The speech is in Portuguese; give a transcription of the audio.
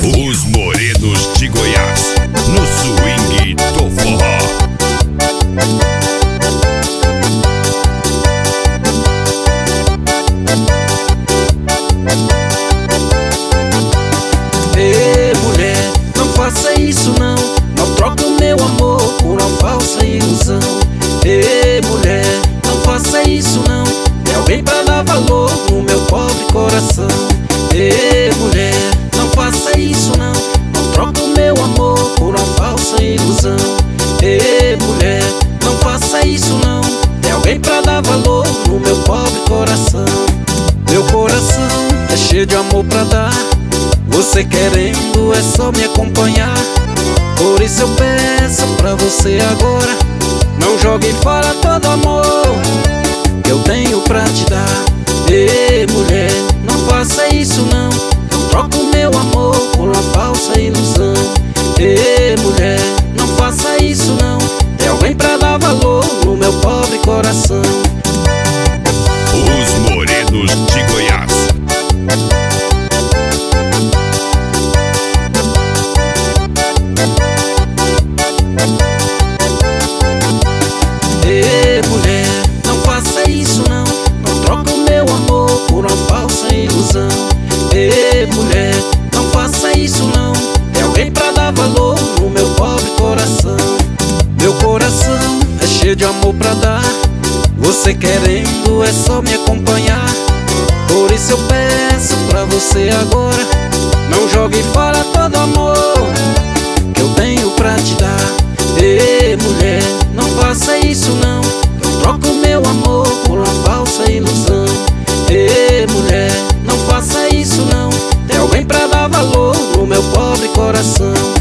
Os morenos de Goiás, no swing do forró. Ei, mulher, não faça isso não. Não troque o meu amor por uma falsa ilusão. Ei, mulher, não faça isso não. Tem alguém pra dar valor no meu pobre coração. Ei, mulher, não faça isso não. Não troque o meu amor por uma falsa ilusão. Ei, mulher, não faça isso não. Tem alguém pra dar valor no meu pobre coração. Meu coração é cheio de amor pra dar. Você querendo é só me acompanhar. Por isso eu peço pra você agora, não jogue fora todo amor que eu tenho pra te dar. Ei, mulher, não faça isso não. Não troque o meu amor por uma falsa ilusão. Ei, mulher, não faça isso não. Tem alguém pra dar valor no meu pobre coração. Os morenos de Goiás. Ei, mulher, não faça isso não. Não troque o meu amor por uma falsa ilusão. Ei, mulher, não faça isso não. Tem alguém pra dar valor no meu pobre coração. Meu coração é cheio de amor pra dar. Você querendo é só me acompanhar. Por isso eu peço pra você agora, não jogue fora todo amor que eu tenho pra te dar. Ei, mulher, não faça isso não. Eu troco o meu amor por uma falsa ilusão. Ei, mulher, não faça isso não. Tem alguém pra dar valor no meu pobre coração.